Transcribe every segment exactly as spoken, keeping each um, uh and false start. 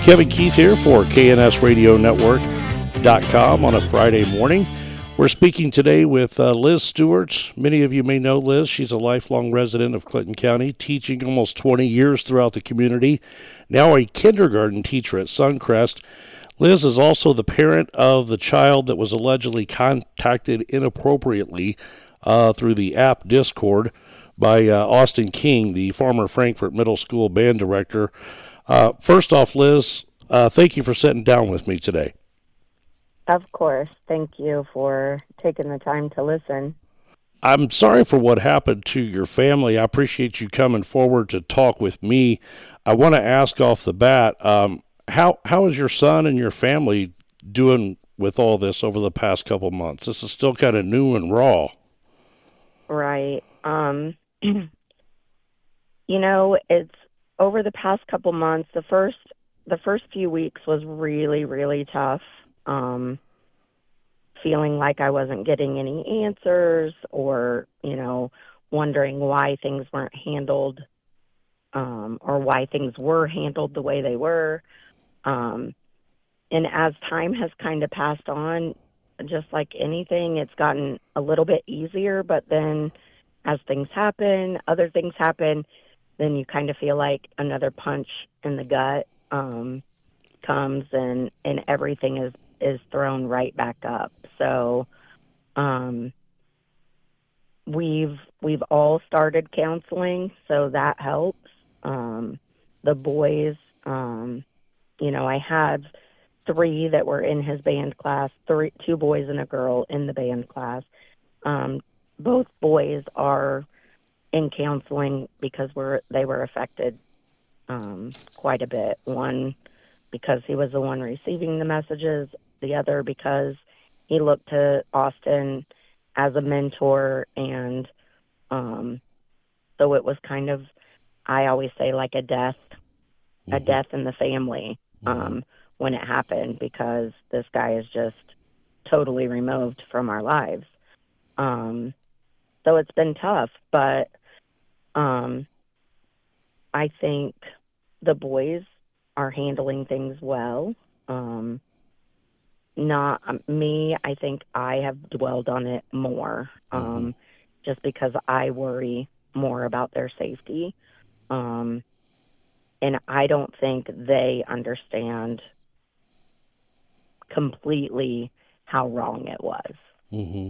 Kevin Keith here for K N S Radio Network dot com on a Friday morning. We're speaking today with uh, Liz Stewart. Many of you may know Liz. She's a lifelong resident of Clinton County, teaching almost twenty years throughout the community, now a kindergarten teacher at Suncrest. Liz is also the parent of the child that was allegedly contacted inappropriately uh, through the app Discord by uh, Austin King, the former Frankfort Middle School band director. Uh, first off, Liz, uh, thank you for sitting down with me today. Of course. Thank you for taking the time to listen. I'm sorry for what happened to your family. I appreciate you coming forward to talk with me. I want to ask off the bat, um, how how is your son and your family doing with all this over the past couple months? This is still kind of new and raw. Right. Um, you know, it's over the past couple months, the first the first few weeks was really, really tough. Um, feeling like I wasn't getting any answers, or, you know, wondering why things weren't handled, um, or why things were handled the way they were. Um, and as time has kind of passed on, just like anything, it's gotten a little bit easier, but then as things happen, other things happen, then you kind of feel like another punch in the gut um, comes, and, and everything is, is thrown right back up. So um, we've we've all started counseling, so that helps. Um, the boys, um, you know, I had three that were in his band class, three, two boys and a girl in the band class. Um, both boys are in counseling because we're they were affected um, quite a bit. One because he was the one receiving the messages, the other because he looked to Austin as a mentor, and um, so it was kind of, I always say, like a death, mm-hmm. a death in the family um, mm-hmm. when it happened, because this guy is just totally removed from our lives. Um, so it's been tough, but um, I think the boys are handling things well. Um, not um, me. I think I have dwelled on it more, um, mm-hmm. just because I worry more about their safety. Um, and I don't think they understand completely how wrong it was. Mm-hmm.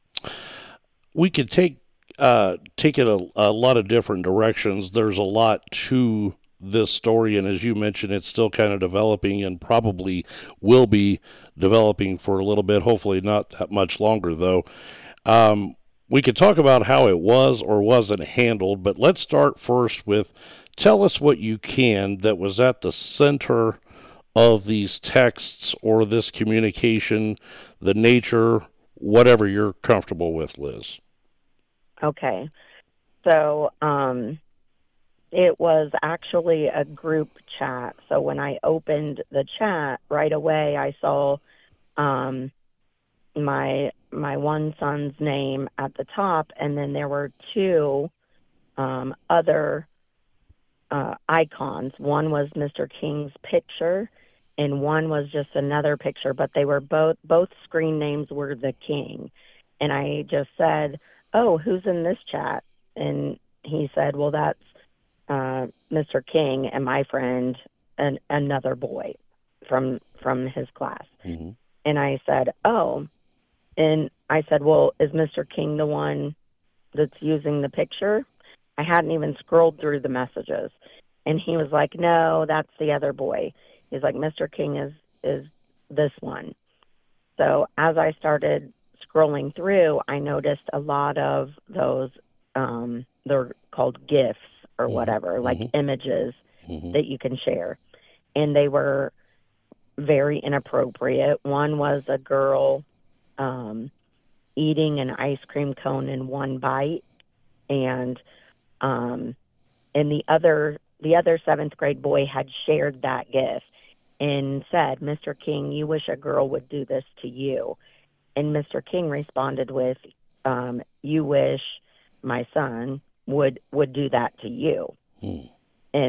We could take uh, take it a, a lot of different directions. There's a lot to this story, and as you mentioned, it's still kind of developing and probably will be developing for a little bit, hopefully not that much longer, though. Um, we could talk about how it was or wasn't handled, but let's start first with, tell us what you can that was at the center of these texts or this communication, the nature, whatever you're comfortable with, Liz. Okay. So um, it was actually a group chat. So when I opened the chat, right away I saw um, my my one son's name at the top, and then there were two um, other uh, icons. One was Mister King's picture, and one was just another picture, but they were both, both screen names were the King. And I just said, oh, who's in this chat? And he said, well, that's uh, Mister King and my friend, and another boy from from his class. Mm-hmm. And I said, oh. And I said, well, is Mister King the one that's using the picture? I hadn't even scrolled through the messages. And he was like, no, that's the other boy. He's like, Mister King is, is this one. So as I started scrolling through, I noticed a lot of those, um, they're called GIFs or mm-hmm. whatever, like mm-hmm. images mm-hmm. that you can share. And they were very inappropriate. One was a girl um, eating an ice cream cone in one bite. And um, and the other the other seventh grade boy had shared that GIF and said, Mister King, you wish a girl would do this to you. And Mister King responded with, um, you wish my son would would do that to you. Hmm. And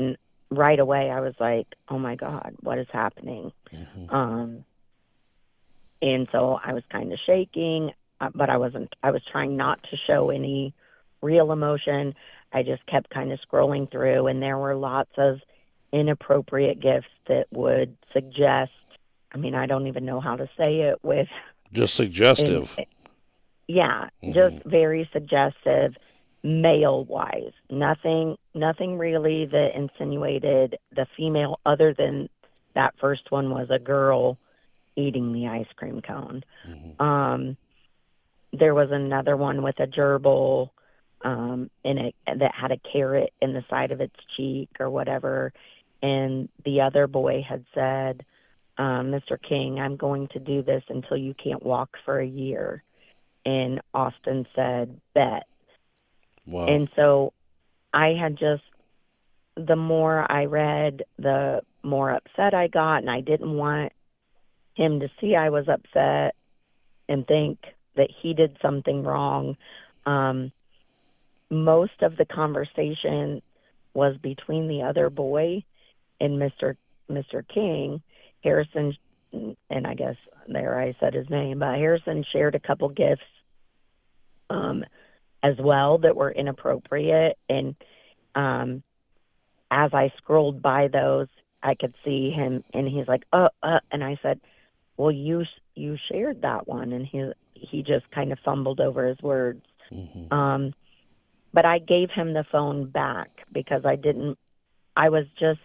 right away I was like, oh my God, what is happening? Mm-hmm. Um, and so I was kind of shaking, uh, but I wasn't, I was trying not to show any real emotion. I just kept kind of scrolling through, and there were lots of inappropriate gifts that would suggest, I mean, I don't even know how to say it with, Just in, suggestive. yeah, just Mm-hmm. very suggestive male wise. Nothing nothing really that insinuated the female other than that first one was a girl eating the ice cream cone. Mm-hmm. Um there was another one with a gerbil um in it that had a carrot in the side of its cheek or whatever, and the other boy had said, um, Mister King, I'm going to do this until you can't walk for a year. And Austin said, bet. Wow. And so I had just, the more I read, the more upset I got, and I didn't want him to see I was upset and think that he did something wrong. Um, most of the conversation was between the other boy and Mister Mister King. Harrison, and I guess there I said his name, but Harrison shared a couple gifts um, as well that were inappropriate, and um, as I scrolled by those, I could see him, and he's like, "Uh, uh," and I said, "Well, you you shared that one," and he he just kind of fumbled over his words. Mm-hmm. Um, but I gave him the phone back because I didn't. I was just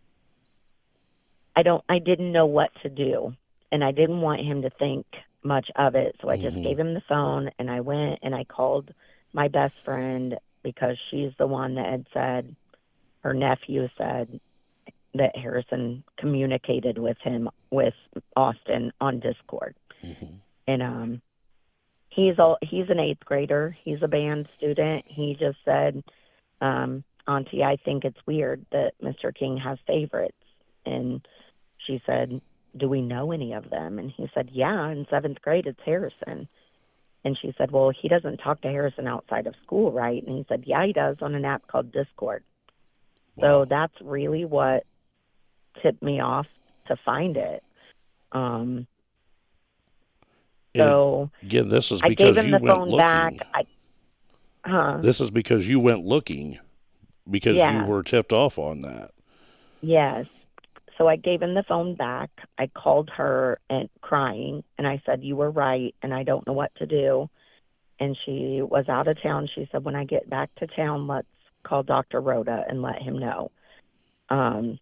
I don't I didn't know what to do, and I didn't want him to think much of it, so I just Mm-hmm. gave him the phone, and I went and I called my best friend because she's the one that had said her nephew said that Harrison communicated with him with Austin on Discord. Mm-hmm. And um he's all he's an eighth grader. He's a band student. He just said, um, Auntie, I think it's weird that Mister King has favorites. And she said, do we know any of them? And he said, yeah, in seventh grade it's Harrison. And she said, well, he doesn't talk to Harrison outside of school, right? And he said, yeah, he does on an app called Discord. So Wow. that's really what tipped me off to find it. Um, And so again, this is I gave because him you the went phone back. looking. I, huh? This is because you went looking because you Yeah, were tipped off on that. yes. So I gave him the phone back. I called her and crying, and I said, you were right, and I don't know what to do. And she was out of town. She said, when I get back to town, let's call Doctor Rhoda and let him know. Um,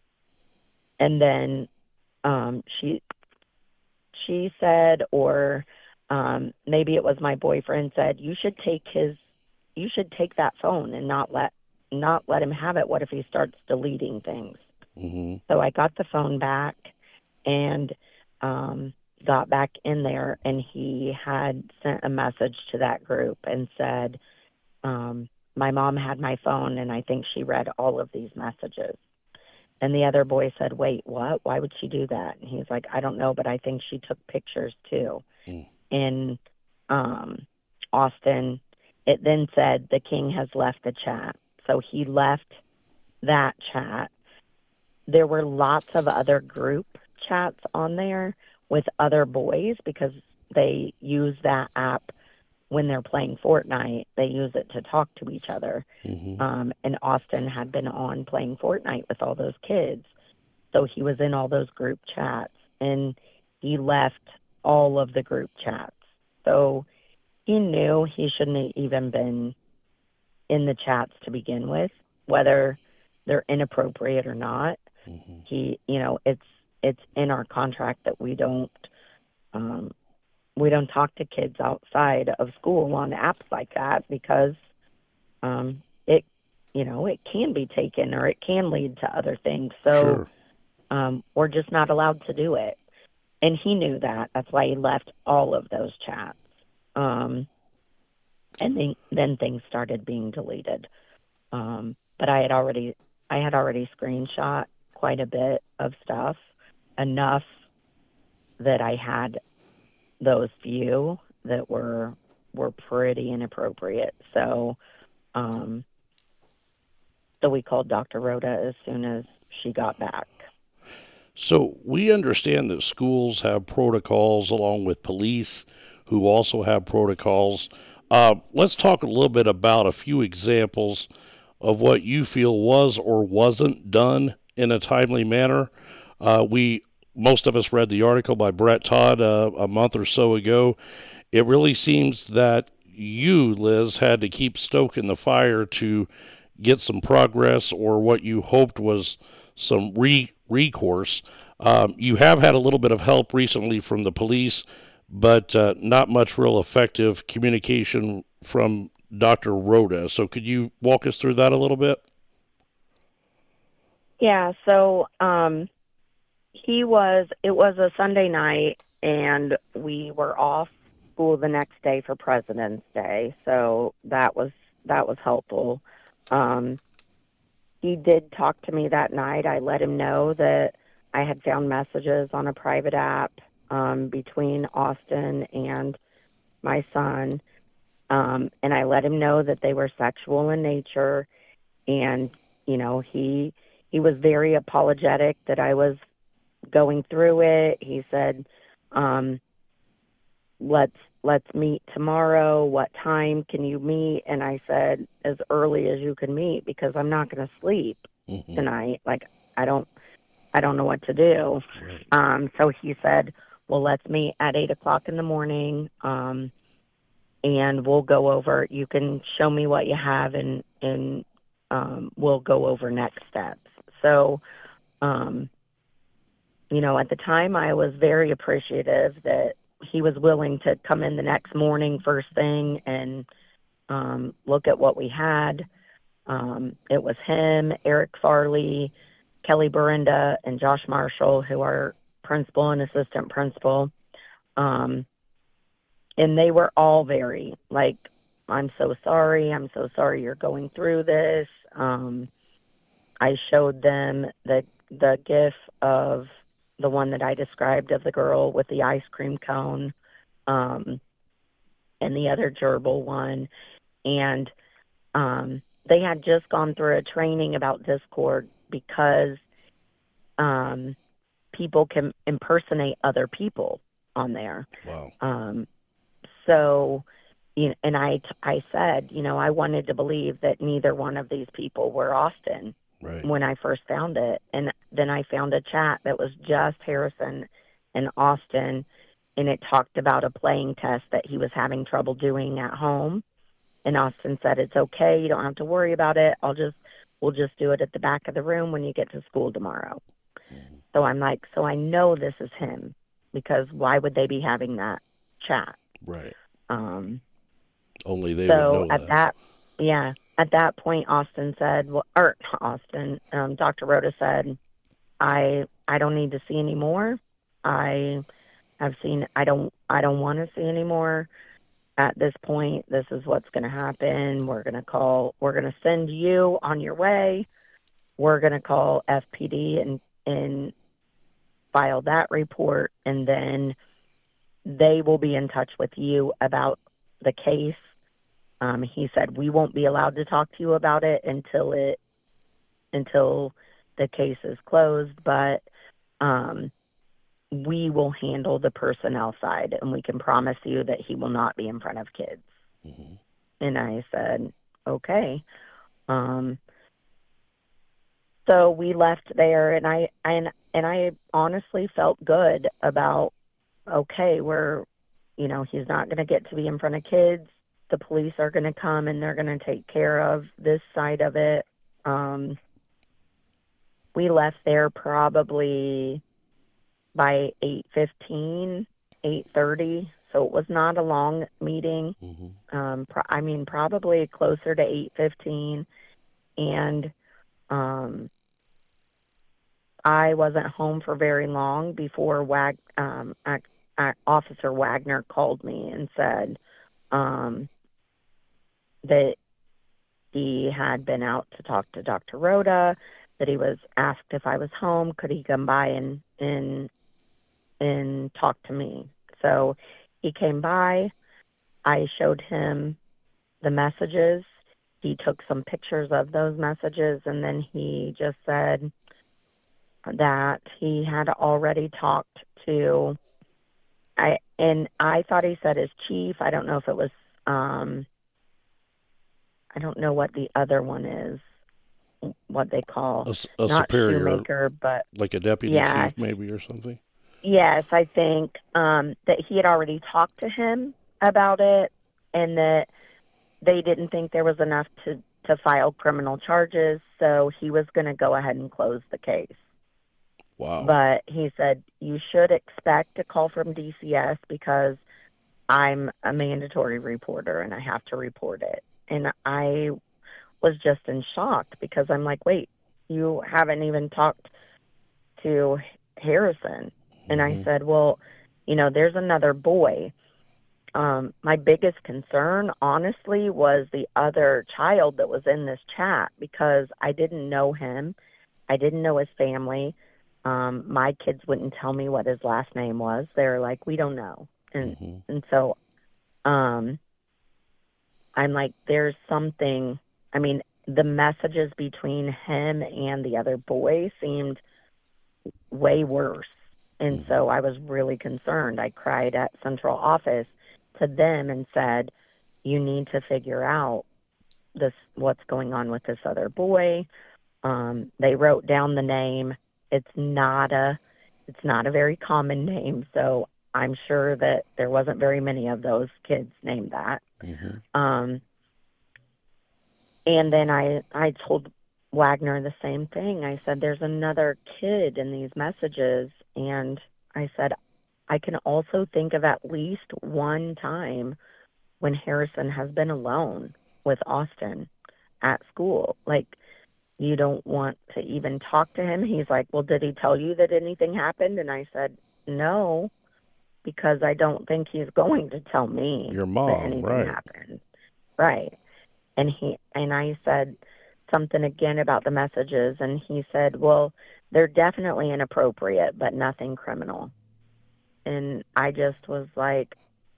and then um, she she said, or um, maybe it was my boyfriend said, you should take his, you should take that phone and not let not let him have it. What if he starts deleting things? Mm-hmm. So I got the phone back and um, got back in there, and he had sent a message to that group and said, um, my mom had my phone, and I think she read all of these messages. And the other boy said, wait, what? Why would she do that? And he's like, I don't know, but I think she took pictures too. Mm. In um, Austin, it then said, the king has left the chat. So he left that chat. There were lots of other group chats on there with other boys because they use that app when they're playing Fortnite. They use it to talk to each other. Mm-hmm. Um, and Austin had been on playing Fortnite with all those kids. So he was in all those group chats, and he left all of the group chats. So he knew he shouldn't have even been in the chats to begin with, whether they're inappropriate or not. Mm-hmm. He, you know, it's it's in our contract that we don't um, we don't talk to kids outside of school on apps like that because um, it, you know, it can be taken or it can lead to other things. So Sure. um, we're just not allowed to do it. And he knew that. That's why he left all of those chats. Um, and then, then things started being deleted. Um, but I had already, I had already screenshot quite a bit of stuff, enough that I had those few that were were pretty inappropriate. So um, So we called Doctor Rhoda as soon as she got back. So we understand that schools have protocols along with police who also have protocols. Uh, let's talk a little bit about a few examples of what you feel was or wasn't done in a timely manner. Uh, we Most of us read the article by Brett Todd uh, a month or so ago. It really seems that you, Liz, had to keep stoking the fire to get some progress or what you hoped was some re- recourse. Um, you have had a little bit of help recently from the police, but uh, not much real effective communication from Doctor Rhoda. So could you walk us through that a little bit? Yeah, so um, he was, it was a Sunday night, and we were off school the next day for President's Day, so that was that was helpful. Um, he did talk to me that night. I let him know that I had found messages on a private app um, between Austin and my son, um, and I let him know that they were sexual in nature. And you know, he he was very apologetic that I was going through it. He said, um, let's let's meet tomorrow. What time can you meet? And I said, as early as you can meet, because I'm not going to sleep Mm-hmm. tonight. Like, I don't I don't know what to do. Right. Um, so he said, well, let's meet at eight o'clock in the morning, um, and we'll go over. You can show me what you have, and and um, we'll go over next steps. So, um, you know, at the time, I was very appreciative that he was willing to come in the next morning first thing and um, look at what we had. Um, it was him, Eric Farley, Kelly Berinda, and Josh Marshall, who are principal and assistant principal. Um, and they were all very, like, I'm so sorry. I'm so sorry you're going through this. Um, I showed them the the gif of the one that I described of the girl with the ice cream cone, um, and the other gerbil one. And um, they had just gone through a training about Discord because um, people can impersonate other people on there. Wow. Um, so, you know, and I, I said, you know, I wanted to believe that neither one of these people were Austin. Right. When I first found it. And then I found a chat that was just Harrison and Austin, and it talked about a playing test that he was having trouble doing at home. And Austin said, it's okay, you don't have to worry about it. I'll just, we'll just do it at the back of the room when you get to school tomorrow. Mm-hmm. So I'm like, so I know this is him, because why would they be having that chat? Right. Um, Only they so would know at that. that, yeah. At that point, Austin said, well, or Austin, um, Doctor Rhoda said, I I don't need to see anymore. I have seen, I don't, I don't want to see anymore. At this point, this is what's going to happen. We're going to call, we're going to send you on your way. We're going to call F P D and, and file that report. And then they will be in touch with you about the case. Um, he said, we won't be allowed to talk to you about it until it, until the case is closed, but um, we will handle the personnel side, and we can promise you that he will not be in front of kids. Mm-hmm. And I said, okay. Um, so we left there, and I, and, and I honestly felt good about, okay, we're, you know, he's not going to get to be in front of kids. The police are going to come and they're going to take care of this side of it. Um, we left there probably by eight fifteen, eight thirty. So it was not a long meeting. Mm-hmm. Um, pro- I mean, probably closer to eight fifteen. And um, I wasn't home for very long before Wag- um, ac- ac- Officer Wagner called me and said, um, that he had been out to talk to Doctor Rhoda, that he was asked if I was home, could he come by and and and talk to me. So he came by. I showed him the messages. he took some pictures of those messages, and then he just said that he had already talked to I and I thought he said his chief. I don't know if it was um I don't know what the other one is, what they call, A, s- a not superior, Shoemaker, but like a deputy yeah, chief, maybe, or something. yes, I think um that he had already talked to him about it, and that they didn't think there was enough to to file criminal charges, so he was going to go ahead and close the case. Wow. But he said, you should expect a call from D C S because I'm a mandatory reporter and I have to report it. And I was just in shock because I'm like, wait, you haven't even talked to Harrison. And I Mm-hmm. said, well, you know, there's another boy. Um, my biggest concern, honestly, was the other child that was in this chat because I didn't know him. I didn't know his family. Um, my kids wouldn't tell me what his last name was. They're like, we don't know. And Mm-hmm. and so um, I'm like, there's something. I mean, the messages between him and the other boy seemed way worse. And Mm-hmm. so I was really concerned. I cried at central office to them and said, you need to figure out this, what's going on with this other boy. Um, they wrote down the name. It's not a, it's not a very common name. So I'm sure that there wasn't very many of those kids named that. Mm-hmm. Um, and then I, I told Wagner the same thing. I said, there's another kid in these messages. And I said, I can also think of at least one time when Harrison has been alone with Austin at school. Like, you don't want to even talk to him. He's like, well, did he tell you that anything happened? And I said, no, because I don't think he's going to tell me Your that mom, anything right? happened. Right. And he and I said something again about the messages, and he said, well, they're definitely inappropriate, but nothing criminal. And I just was like,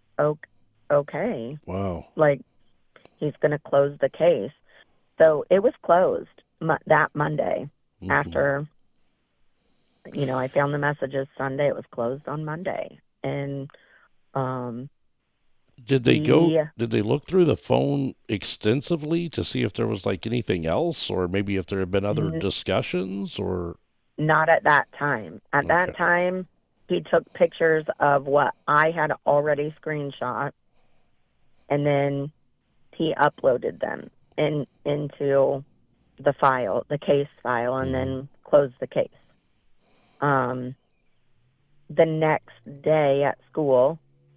okay, Wow. like, he's going to close the case. So it was closed mo- that Monday. Mm-hmm. After, you know, I found the messages Sunday, it was closed on Monday. And um, Did they go? he, Did they look through the phone extensively to see if there was like anything else, or maybe if there had been other n- discussions, or not at that time. At okay. that time, he took pictures of what I had already screenshot, and then he uploaded them in into the file, the case file, and Mm-hmm. then closed the case. Um, the next day at school,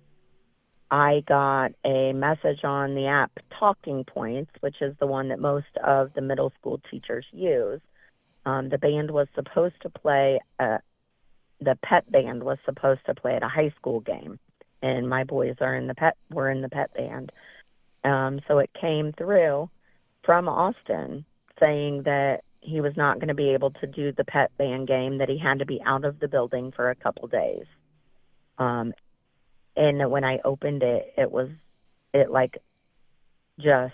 I got a message on the app Talking Points, which is the one that most of the middle school teachers use. Um, the band was supposed to play, uh, the pet band was supposed to play at a high school game, and my boys are in the pet, were in the pet band. Um, so it came through from Austin saying that he was not going to be able to do the pet band game, that he had to be out of the building for a couple days. Um, and when I opened it, it was, it like just,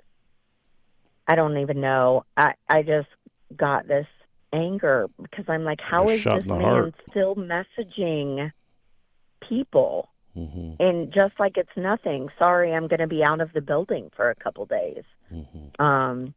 I don't even know. I, I just got this anger because I'm like, Like a how is shot this in the man heart. still messaging people? Mm-hmm. And just like it's nothing, sorry, I'm going to be out of the building for a couple days. Mm-hmm. Um,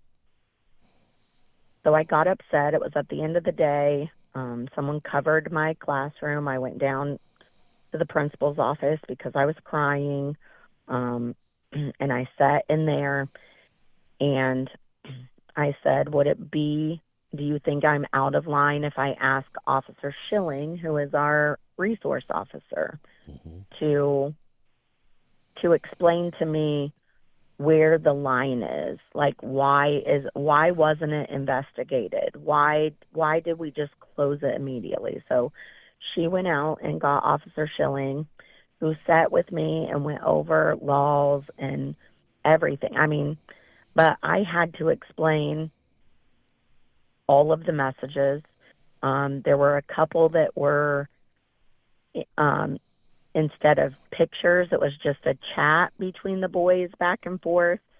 so I got upset. It was at the end of the day. Um, someone covered my classroom. I went down to the principal's office because I was crying. Um, and I sat in there and I said, would it be, do you think I'm out of line if I ask Officer Schilling, who is our resource officer, Mm-hmm. to to explain to me where the line is? Like, why is why wasn't it investigated? Why why did we just close it immediately? So she went out and got Officer Schilling, who sat with me and went over laws and everything. I mean, but I had to explain all of the messages. Um, there were a couple that were, um, instead of pictures, it was just a chat between the boys back and forth.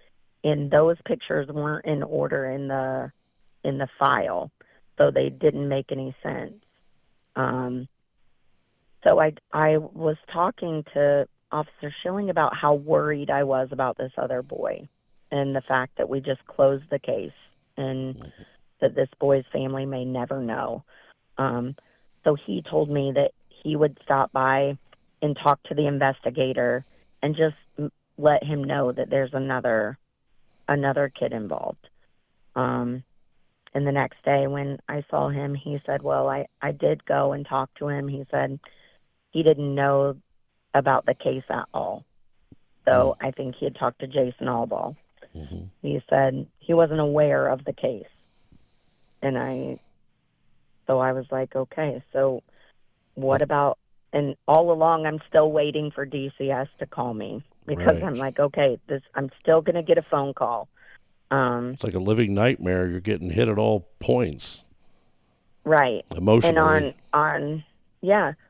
and those pictures weren't in order in the in the file, so they didn't make any sense. Um, so I I was talking to Officer Schilling about how worried I was about this other boy, and the fact that we just closed the case, and that this boy's family may never know. Um, so he told me that he would stop by and talk to the investigator and just let him know that there's another another kid involved. Um, and the next day when I saw him, he said, well, I, I did go and talk to him. He said he didn't know about the case at all. So mm-hmm. I think he had talked to Jason Allball. Mm-hmm. He said he wasn't aware of the case. And I, so I was like, okay, so what about, and all along I'm still waiting for D C S to call me, because right. I'm like, okay, this, I'm still going to get a phone call. Um, it's like a living nightmare. You're getting hit at all points. Right. Emotionally. And on, on, yeah,